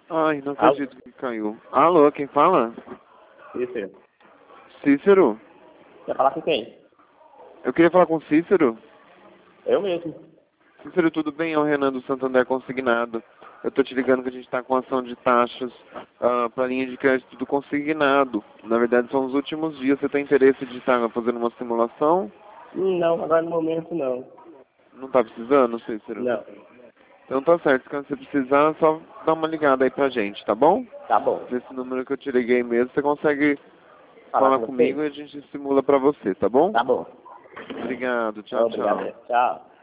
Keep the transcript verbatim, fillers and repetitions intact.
Ai, não Alô? acredito que caiu. Alô, quem fala? Cícero. Cícero? Quer falar com quem? Eu queria falar com o Cícero. Eu mesmo. Cícero, tudo bem? É o Renan do Santander Consignado. Eu tô te ligando que a gente tá com ação de taxas uh, pra linha de crédito do consignado. Na verdade, são os últimos dias. Você tem interesse de estar fazendo uma simulação? Hum, Não, agora no momento não. Não tá precisando, Cícero? Não. Então tá certo. Quando você precisar, é só dá uma ligada aí pra gente, tá bom? Tá bom. Nesse número que eu te liguei mesmo, você consegue Falar falar com comigo você? e a gente simula pra você, tá bom? Tá bom. Obrigado. Tchau, Obrigado. tchau. Tchau.